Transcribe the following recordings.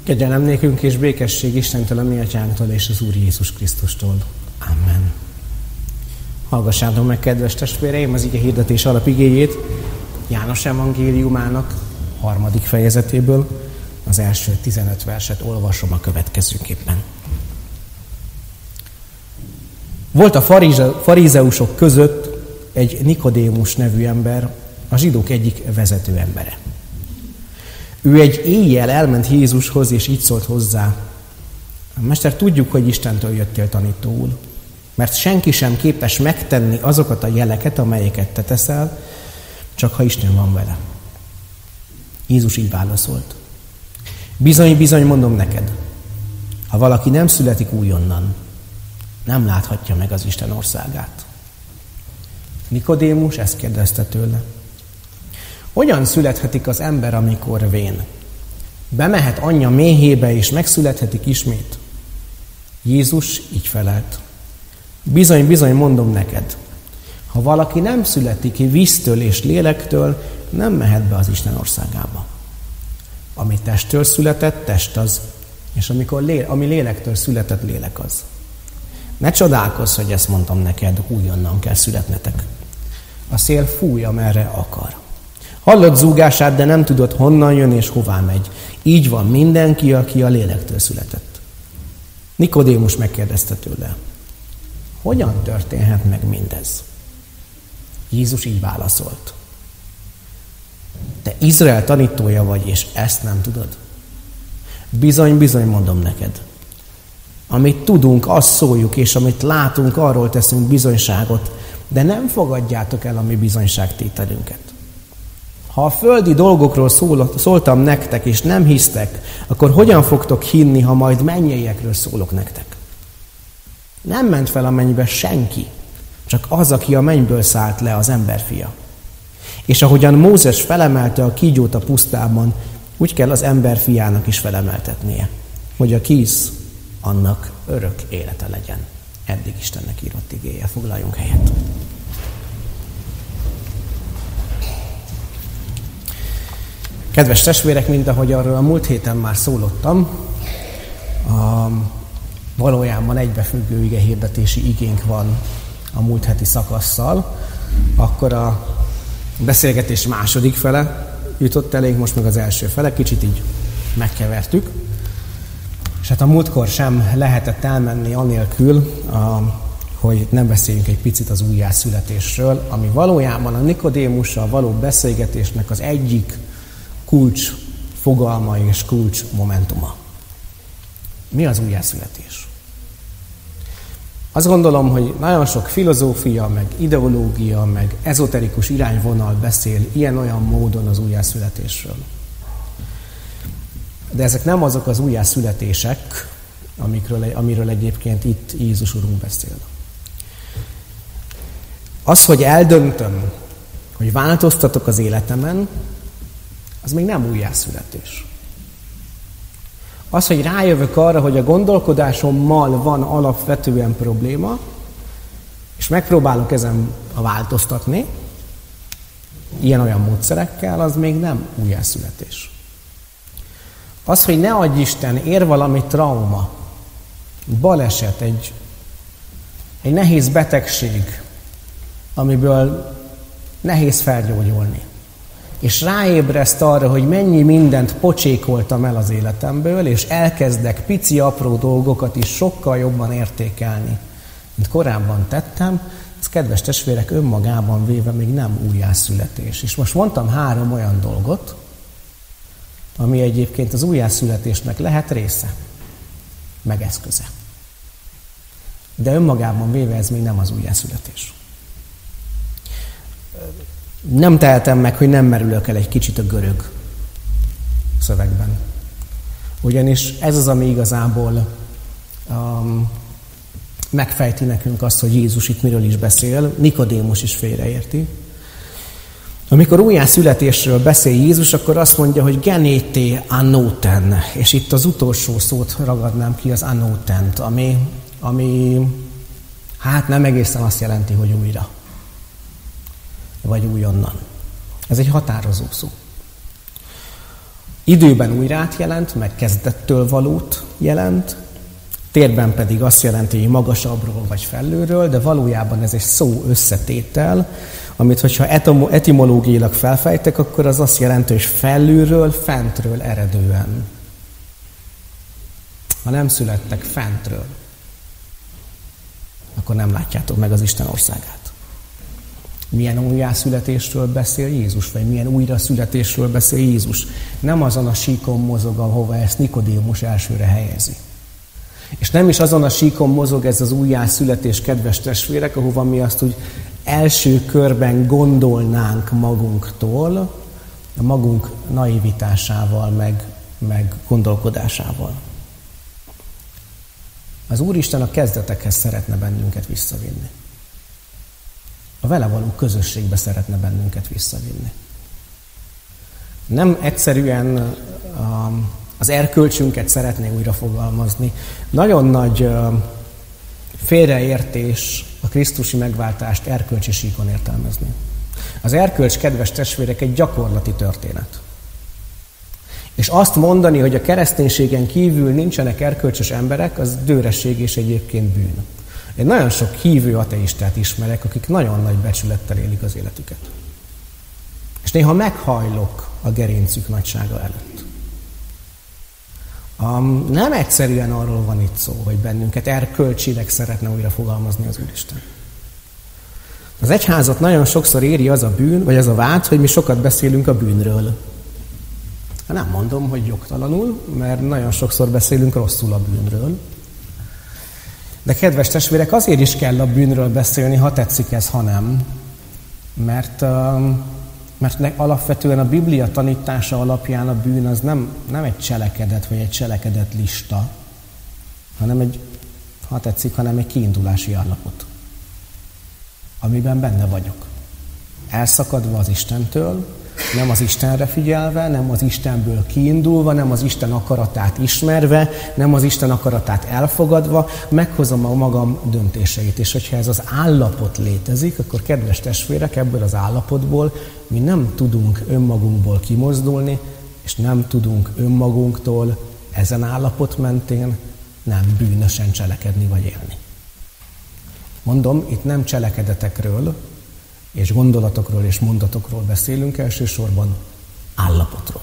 Kegyelem nékünk és békesség Istentől, a mi atyánktól és az Úr Jézus Krisztustól. Amen. Hallgassátok meg, kedves testvéreim, az ige hirdetés alapigéjét János evangéliumának 3. fejezetéből. Az első 15 verset olvasom a következőképpen. Volt a farizeusok között egy Nikodémus nevű ember, a zsidók egyik vezető embere. Ő egy éjjel elment Jézushoz, és így szólt hozzá: Mester, tudjuk, hogy Istentől jöttél tanítóul, mert senki sem képes megtenni azokat a jeleket, amelyeket te teszel, csak ha Isten van vele. Jézus így válaszolt: Bizony, bizony, mondom neked, ha valaki nem születik újonnan, nem láthatja meg az Isten országát. Nikodémus ezt kérdezte tőle: Hogyan születhetik az ember, amikor vén? Bemehet anyja méhébe, és megszülethetik ismét? Jézus így felelt: Bizony, bizony, mondom neked, ha valaki nem születik víztől és lélektől, nem mehet be az Isten országába. Ami testtől született, test az, és ami lélektől született, lélek az. Ne csodálkozz, hogy ezt mondtam neked, újonnan kell születnetek. A szél fúj, amerre akar. Hallod zúgását, de nem tudod, honnan jön és hová megy. Így van mindenki, aki a lélektől született. Nikodémus megkérdezte tőle: Hogyan történhet meg mindez? Jézus így válaszolt: Te Izrael tanítója vagy, és ezt nem tudod? Bizony, bizony, mondom neked. Amit tudunk, azt szóljuk, és amit látunk, arról teszünk bizonyságot, de nem fogadjátok el a mi bizonyságtételünket. Ha a földi dolgokról szóltam nektek, és nem hisztek, akkor hogyan fogtok hinni, ha majd mennyeiekről szólok nektek? Nem ment fel a mennybe senki, csak az, aki a mennyből szállt le, az emberfia. És ahogyan Mózes felemelte a kígyót a pusztában, úgy kell az emberfiának is felemeltetnie, hogy aki hisz, annak örök élete legyen. Eddig Istennek írott igéje. Foglaljunk helyet. Kedves testvérek, mint ahogy arról a múlt héten már szólottam, valójában egybefüggő igehirdetési igénk van a múlt heti szakasszal, akkor a beszélgetés második fele jutott elénk, most meg az első fele, kicsit így megkevertük. És hát a múltkor sem lehetett elmenni anélkül, hogy nem beszéljünk egy picit az újjászületésről, ami valójában a Nikodémussal való beszélgetésnek az egyik kulcs fogalma és kulcs momentuma. Mi az újjászületés? Azt gondolom, hogy nagyon sok filozófia, meg ideológia, meg ezoterikus irányvonal beszél ilyen-olyan módon az újjászületésről. De ezek nem azok az újjászületések, amiről egyébként itt Jézus Urunk beszél. Az, hogy eldöntöm, hogy változtatok az életemen, az még nem újjászületés. Az, hogy rájövök arra, hogy a gondolkodásommal van alapvetően probléma, és megpróbálok ezen változtatni, ilyen-olyan módszerekkel, az még nem újjászületés. Az, hogy ne adj Isten, ér valami trauma, baleset, egy nehéz betegség, amiből nehéz felgyógyulni. És ráébreszt arra, hogy mennyi mindent pocsékoltam el az életemből, és elkezdek pici, apró dolgokat is sokkal jobban értékelni, mint korábban tettem, ez, kedves testvérek, önmagában véve még nem újjászületés. És most mondtam 3 olyan dolgot, ami egyébként az újjászületésnek lehet része, meg eszköze. De önmagában véve ez még nem az újjászületés. Nem tehetem meg, hogy nem merülök el egy kicsit a görög szövegben. Ugyanis ez az, ami igazából megfejti nekünk azt, hogy Jézus itt miről is beszél. Nikodémus is félreérti. Amikor újjászületésről beszél Jézus, akkor azt mondja, hogy genété anóten, és itt az utolsó szót ragadnám ki, az anótent, ami hát nem egészen azt jelenti, hogy újra, vagy újonnan. Ez egy határozó szó. Időben újrát jelent, meg kezdettől valót jelent, térben pedig azt jelenti, hogy magasabbról vagy felülről, de valójában ez egy szó összetétel, amit hogyha etimológiailag felfejtek, akkor az azt jelenti, hogy felülről, fentről eredően. Ha nem születtek fentről, akkor nem látjátok meg az Isten országát. Milyen újjászületésről beszél Jézus, vagy milyen újraszületésről beszél Jézus. Nem azon a síkon mozog, ahova ezt Nikodémus elsőre helyezi. És nem is azon a síkon mozog ez az újjászületés, kedves testvérek, ahova mi azt úgy első körben gondolnánk magunktól, a magunk naivitásával, meg gondolkodásával. Az Úristen a kezdetekhez szeretne bennünket visszavinni. A vele való közösségbe szeretne bennünket visszavinni. Nem egyszerűen az erkölcsünket szeretné újra fogalmazni. Nagyon nagy félreértés a krisztusi megváltást erkölcsi síkon értelmezni. Az erkölcs, kedves testvérek, egy gyakorlati történet. És azt mondani, hogy a kereszténységen kívül nincsenek erkölcsös emberek, az dőresség és egyébként bűn. Én nagyon sok hívő ateistát ismerek, akik nagyon nagy becsülettel élik az életüket. És néha meghajlok a gerincük nagysága előtt. Nem egyszerűen arról van itt szó, hogy bennünket erkölcsileg szeretne újra fogalmazni az Úristen. Az egyházat nagyon sokszor éri az a bűn, vagy az a vád, hogy mi sokat beszélünk a bűnről. Nem mondom, hogy jogtalanul, mert nagyon sokszor beszélünk rosszul a bűnről. De kedves testvérek, azért is kell a bűnről beszélni, ha tetszik ez, ha nem. Mert alapvetően a Biblia tanítása alapján a bűn az nem egy cselekedet, vagy egy cselekedet lista, hanem egy kiindulási állapot, amiben benne vagyok. Elszakadva az Istentől, nem az Istenre figyelve, nem az Istenből kiindulva, nem az Isten akaratát ismerve, nem az Isten akaratát elfogadva, meghozom a magam döntéseit. És hogyha ez az állapot létezik, akkor kedves testvérek, ebből az állapotból mi nem tudunk önmagunkból kimozdulni, és nem tudunk önmagunktól ezen állapot mentén nem bűnösen cselekedni vagy élni. Mondom, itt nem cselekedetekről, és gondolatokról és mondatokról beszélünk, elsősorban állapotról.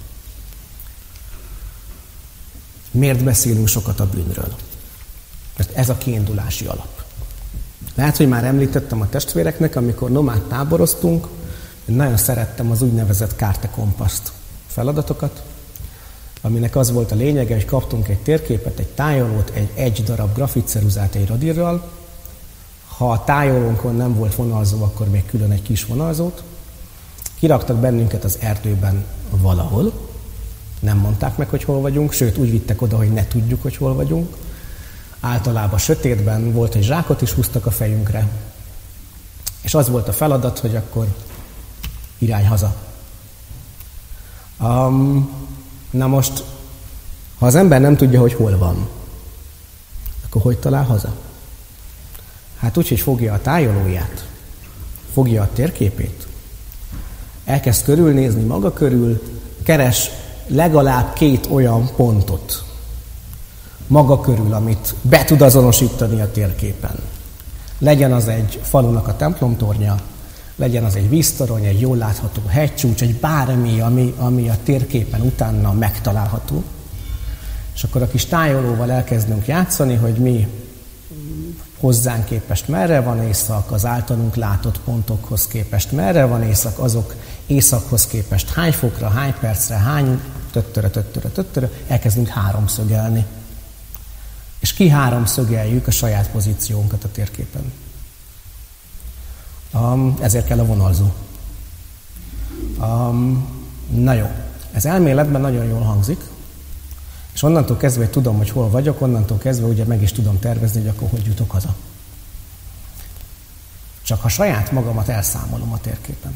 Miért beszélünk sokat a bűnről? Mert ez a kiindulási alap. Lehet, hogy már említettem a testvéreknek, amikor nomád táboroztunk, én nagyon szerettem az úgynevezett Carte Kompaszt feladatokat, aminek az volt a lényege, hogy kaptunk egy térképet, egy tájolót, egy darab grafitceruzát egy radírral. Ha a tájolónkon nem volt vonalzó, akkor még külön egy kis vonalzót. Kiraktak bennünket az erdőben valahol. Nem mondták meg, hogy hol vagyunk, sőt úgy vittek oda, hogy ne tudjuk, hogy hol vagyunk. Általában sötétben volt, egy zsákot is húztak a fejünkre. És az volt a feladat, hogy akkor irány haza. Na most, ha az ember nem tudja, hogy hol van, akkor hogy talál haza? Hát úgy, hogy fogja a tájolóját, fogja a térképét, elkezd körülnézni maga körül, keres legalább 2 olyan pontot maga körül, amit be tud azonosítani a térképen. Legyen az egy falunak a templomtornya, legyen az egy víztorony, egy jól látható hegycsúcs, egy bármi, ami a térképen utána megtalálható. És akkor a kis tájolóval elkezdünk játszani, hogy mi hozzánk képest merre van észak, az általunk látott pontokhoz képest merre van észak, azok északhoz képest hány fokra, hány percre, hány töttörö, elkezdünk háromszögelni. És háromszögeljük a saját pozíciónkat a térképen. Ezért kell a vonalzó. Na jó, ez elméletben nagyon jól hangzik, és onnantól kezdve, hogy tudom, hogy hol vagyok, onnantól kezdve ugye meg is tudom tervezni, hogy akkor hogy jutok haza. Csak ha saját magamat elszámolom a térképen,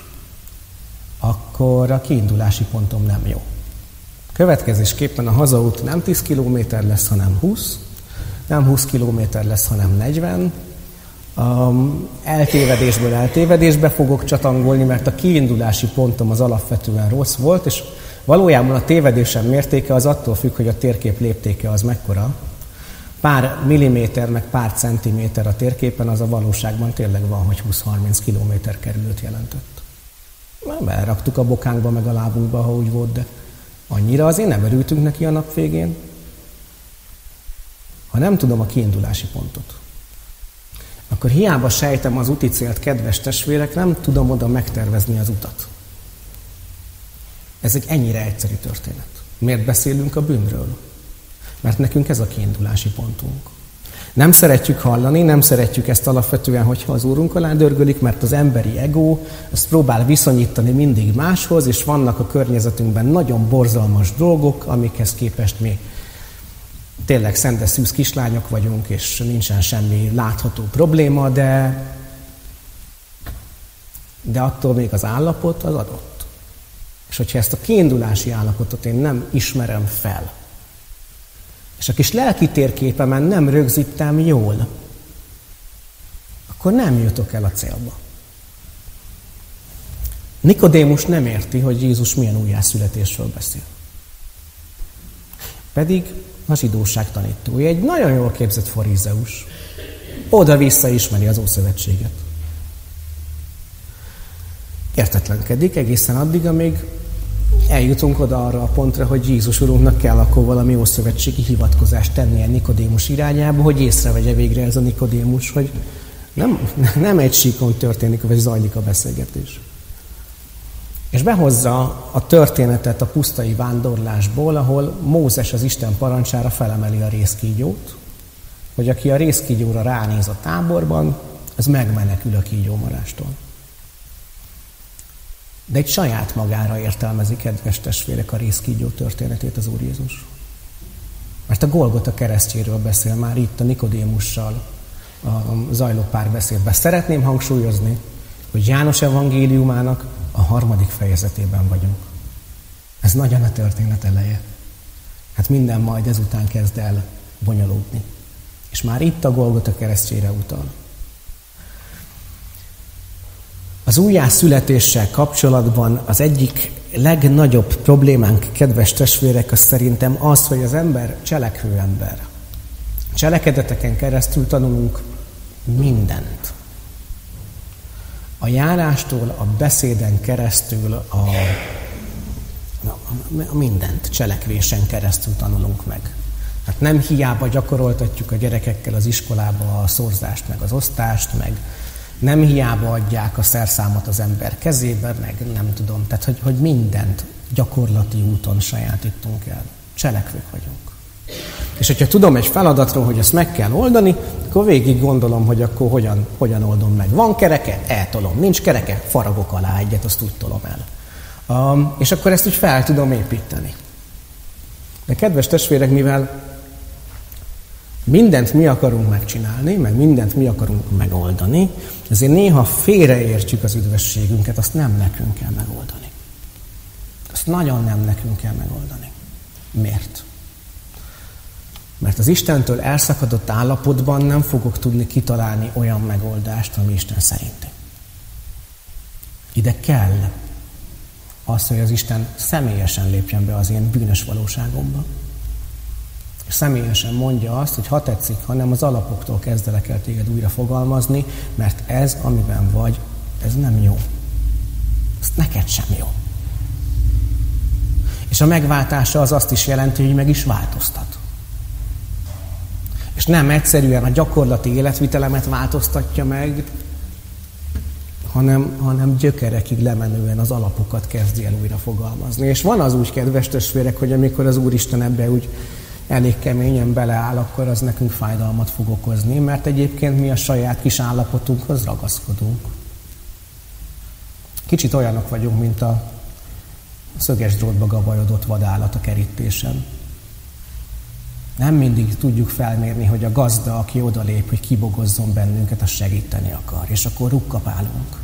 akkor a kiindulási pontom nem jó. Következésképpen a hazaút nem 10 kilométer lesz, hanem 20, nem 20 kilométer lesz, hanem 40, eltévedésből eltévedésbe fogok csatangolni, mert a kiindulási pontom az alapvetően rossz volt, és Valójában a tévedésem mértéke az attól függ, hogy a térkép léptéke az mekkora. Pár milliméter, meg pár centiméter a térképen, az a valóságban tényleg van, hogy 20-30 kilométer kerülőt jelentett. Beleraktuk a bokánkba, meg a lábunkba, ha úgy volt, de annyira azért nem örültünk neki a nap végén. Ha nem tudom a kiindulási pontot, akkor hiába sejtem az úti célt, kedves testvérek, nem tudom oda megtervezni az utat. Ez egy ennyire egyszerű történet. Miért beszélünk a bűnről? Mert nekünk ez a kiindulási pontunk. Nem szeretjük hallani, nem szeretjük ezt alapvetően, hogyha az Úrunk alá dörgölik, mert az emberi ego azt próbál viszonyítani mindig máshoz, és vannak a környezetünkben nagyon borzalmas dolgok, amikhez képest mi tényleg szendeszűz kislányok vagyunk, és nincsen semmi látható probléma, de attól még az állapot az adott. És hogyha ezt a kiindulási állapotot én nem ismerem fel, és a kis lelki térképemen nem rögzítem jól, akkor nem jutok el a célba. Nikodémus nem érti, hogy Jézus milyen újjászületésről beszél. Pedig a zsidóság tanítója, egy nagyon jól képzett farizeus. Oda-vissza ismeri az Ószövetséget. Értetlenkedik egészen addig, amíg eljutunk oda arra a pontra, hogy Jézus Urunknak kell akkor valami ószövetségi hivatkozást tennie Nikodémus irányába, hogy észrevegye végre ez a Nikodémus, hogy nem egy síkon történik, vagy zajlik a beszélgetés. És behozza a történetet a pusztai vándorlásból, ahol Mózes az Isten parancsára felemeli a rézkígyót, hogy aki a rézkígyóra ránéz a táborban, az megmenekül a kígyómarástól. De egy saját magára értelmezi, kedves testvérek, a rézkígyó történetét az Úr Jézus. Mert a Golgota keresztjéről beszél már itt a Nikodémussal a zajló párbeszédben. Szeretném hangsúlyozni, hogy János evangéliumának a 3. fejezetében vagyunk. Ez nagyon a történet eleje. Hát minden majd ezután kezd el bonyolódni. És már itt a Golgota keresztjére utal. Az újjászületéssel kapcsolatban az egyik legnagyobb problémánk, kedves testvérek, az szerintem az, hogy az ember cselekvő ember. Cselekedeteken keresztül tanulunk mindent. A járástól, a beszéden keresztül, a mindent cselekvésen keresztül tanulunk meg. Hát nem hiába gyakoroltatjuk a gyerekekkel az iskolába a szorzást, meg az osztást, meg nem hiába adják a szerszámot az ember kezébe, meg nem tudom. Tehát, hogy mindent gyakorlati úton sajátítunk el. Cselekvők vagyunk. És hogyha tudom egy feladatról, hogy ezt meg kell oldani, akkor végig gondolom, hogy akkor hogyan oldom meg. Van kereke? Eltolom. Nincs kereke? Faragok alá egyet, azt úgy tolom el. És akkor ezt úgy fel tudom építeni. De kedves testvérek, mivel mindent mi akarunk megcsinálni, meg mindent mi akarunk megoldani, ezért néha félreértjük az üdvösségünket, azt nem nekünk kell megoldani. Azt nagyon nem nekünk kell megoldani. Miért? Mert az Istentől elszakadott állapotban nem fogok tudni kitalálni olyan megoldást, ami Isten szerinti. Ide kell az, hogy az Isten személyesen lépjen be az én bűnös valóságomba. És személyesen mondja azt, hogy ha tetszik, hanem az alapoktól kezdelek el téged újra fogalmazni, mert ez, amiben vagy, ez nem jó. Ez neked sem jó. És a megváltása az azt is jelenti, hogy meg is változtat. És nem egyszerűen a gyakorlati életvitelemet változtatja meg, hanem gyökerekig lemenően az alapokat kezdi el újra fogalmazni. És van az úgy, kedves testvérek, hogy amikor az Úristen ebbe úgy elég keményen beleáll, akkor az nekünk fájdalmat fog okozni, mert egyébként mi a saját kis állapotunkhoz ragaszkodunk. Kicsit olyanok vagyunk, mint a szöges drótba gabajodott vadállat a kerítésen. Nem mindig tudjuk felmérni, hogy a gazda, aki odalép, hogy kibogozzon bennünket, az segíteni akar, és akkor rukkapálunk.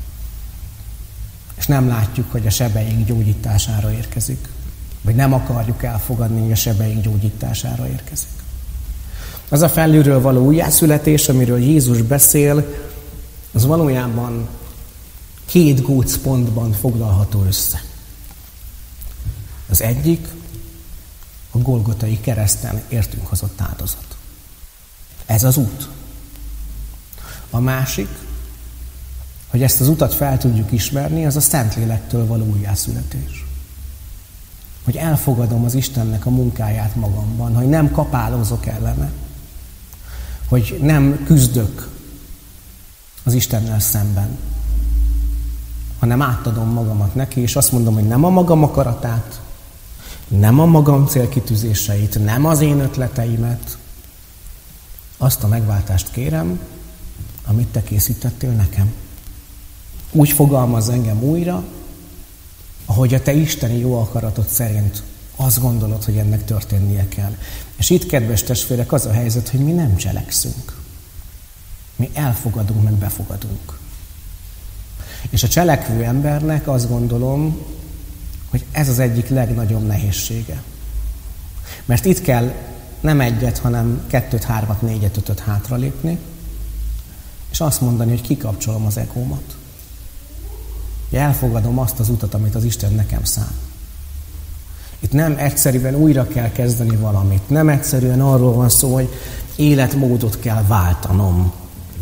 És nem látjuk, hogy a sebeink gyógyítására érkezik. Vagy nem akarjuk elfogadni, hogy a sebeink gyógyítására érkezik. Az a felülről való újjászületés, amiről Jézus beszél, az valójában 2 gócpontban foglalható össze. Az egyik a Golgotai kereszten értünk hozott áldozat. Ez az út. A másik, hogy ezt az utat fel tudjuk ismerni, az a Szentlélektől való újjászületés. Hogy elfogadom az Istennek a munkáját magamban, hogy nem kapálózok ellene, hogy nem küzdök az Istennel szemben, hanem átadom magamat neki, és azt mondom, hogy nem a magam akaratát, nem a magam célkitűzéseit, nem az én ötleteimet, azt a megváltást kérem, amit te készítettél nekem. Úgy fogalmaz engem újra, ahogy a te isteni jó akaratod szerint azt gondolod, hogy ennek történnie kell. És itt, kedves testvérek, az a helyzet, hogy mi nem cselekszünk. Mi elfogadunk, meg befogadunk. És a cselekvő embernek azt gondolom, hogy ez az egyik legnagyobb nehézsége. Mert itt kell nem egyet, hanem 2, 3, 4, 5 hátralépni, és azt mondani, hogy kikapcsolom az egómat. Elfogadom azt az utat, amit az Isten nekem szán. Itt nem egyszerűen újra kell kezdeni valamit. Nem egyszerűen arról van szó, hogy életmódot kell váltanom.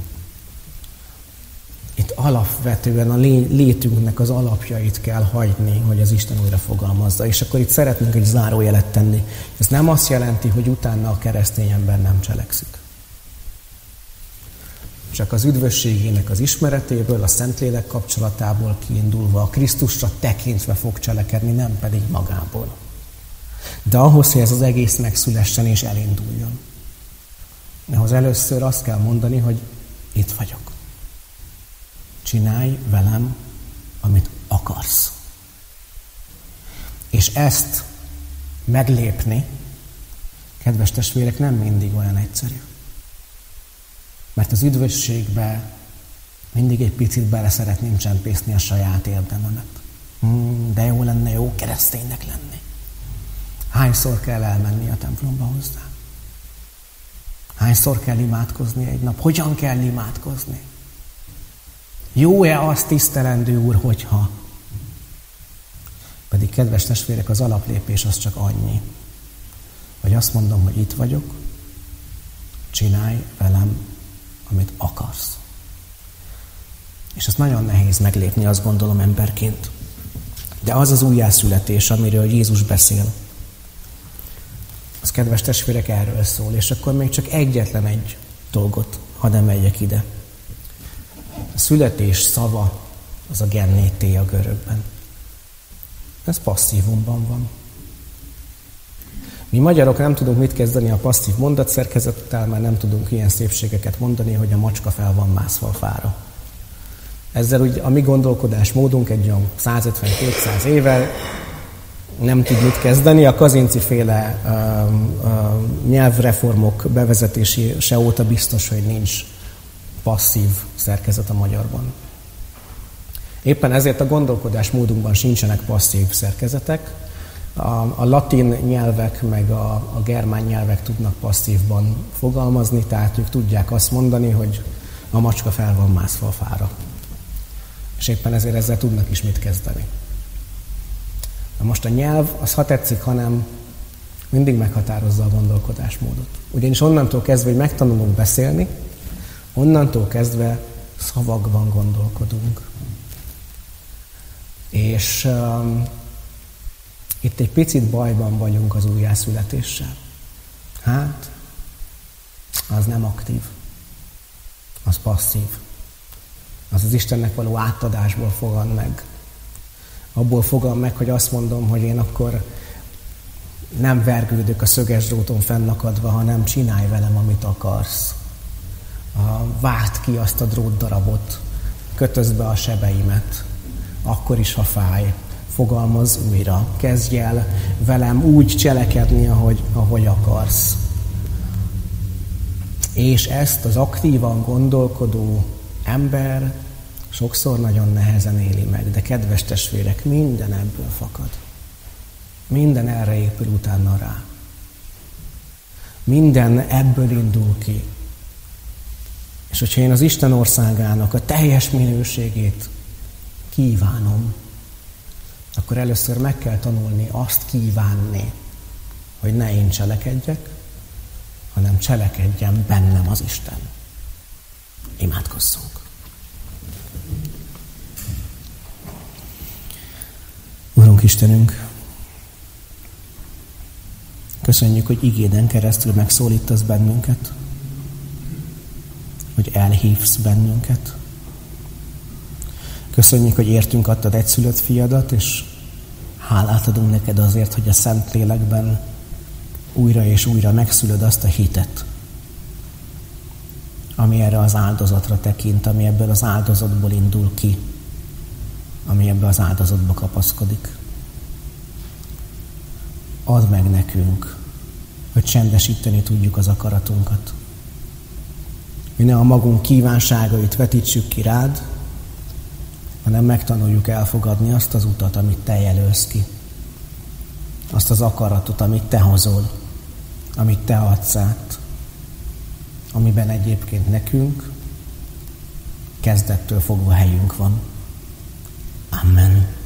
Itt alapvetően a létünknek az alapjait kell hagyni, hogy az Isten újra fogalmazza. És akkor itt szeretnénk egy zárójelet tenni. Ez nem azt jelenti, hogy utána a keresztény ember nem cselekszik. Csak az üdvösségének az ismeretéből, a Szentlélek kapcsolatából kiindulva, a Krisztusra tekintve fog cselekedni, nem pedig magából. De ahhoz, hogy ez az egész megszülessen és elinduljon, ahhoz először azt kell mondani, hogy itt vagyok. Csinálj velem, amit akarsz. És ezt meglépni, kedves testvérek, nem mindig olyan egyszerű. Mert az üdvösségbe mindig egy picit bele szeretném csempészni a saját érdememet. De jó lenne jó kereszténynek lenni. Hányszor kell elmenni a templomba hozzá? Hányszor kell imádkozni egy nap? Hogyan kell imádkozni? Jó-e azt, tisztelendő Úr, hogyha? Pedig, kedves testvérek, az alaplépés az csak annyi, hogy azt mondom, hogy itt vagyok, csinálj velem, amit akarsz. És ez nagyon nehéz meglépni, azt gondolom, emberként. De az az újjászületés, amiről Jézus beszél, az, kedves testvérek, erről szól. És akkor még csak egyetlen egy dolgot hadd emeljek ide. A születés szava az a gennété a görögben. Ez passzívumban van. Mi magyarok nem tudunk mit kezdeni a passzív mondatszerkezettel, mert nem tudunk ilyen szépségeket mondani, hogy a macska fel van mászva a fára. Ezzel úgy a mi gondolkodásmódunk egy olyan 150-200 éve nem tud mit kezdeni. A Kazinci-féle nyelvreformok bevezetése óta biztos, hogy nincs passzív szerkezet a magyarban. Éppen ezért a gondolkodásmódunkban sincsenek passzív szerkezetek. A latin nyelvek meg a germán nyelvek tudnak passzívban fogalmazni, tehát ők tudják azt mondani, hogy a macska fel van mászva a fára. És éppen ezért ezzel tudnak is mit kezdeni. Na most a nyelv, az ha tetszik, hanem mindig meghatározza a gondolkodásmódot. Ugyanis onnantól kezdve, hogy megtanulunk beszélni, onnantól kezdve szavakban gondolkodunk. És itt egy picit bajban vagyunk az újjászületéssel. Hát, az nem aktív, az passzív. Az az Istennek való átadásból fogad meg. Abból fogad meg, hogy azt mondom, hogy én akkor nem vergődök a szöges dróton fennakadva, hanem csinálj velem, amit akarsz. Vágd ki azt a drótdarabot, kötözd be a sebeimet, akkor is, ha fáj. Fogalmazz újra, kezdj el velem úgy cselekedni, ahogy akarsz. És ezt az aktívan gondolkodó ember sokszor nagyon nehezen éli meg, de kedves testvérek, minden ebből fakad. Minden erre épül utána rá. Minden ebből indul ki. És hogyha én az Isten országának a teljes minőségét kívánom, akkor először meg kell tanulni azt kívánni, hogy ne én cselekedjek, hanem cselekedjen bennem az Isten. Imádkozzunk. Urunk Istenünk, köszönjük, hogy igéden keresztül megszólítasz bennünket, hogy elhívsz bennünket. Köszönjük, hogy értünk adtad egyszülött fiadat, és hálát adunk neked azért, hogy a Szentlélekben újra és újra megszülöd azt a hitet, ami erre az áldozatra tekint, ami ebből az áldozatból indul ki, ami ebbe az áldozatba kapaszkodik. Add meg nekünk, hogy csendesíteni tudjuk az akaratunkat. Mi ne a magunk kívánságait vetítsük ki rád, hanem megtanuljuk elfogadni azt az utat, amit te jelölsz ki. Azt az akaratot, amit te hozol, amit te adsz át, amiben egyébként nekünk kezdettől fogva helyünk van. Amen.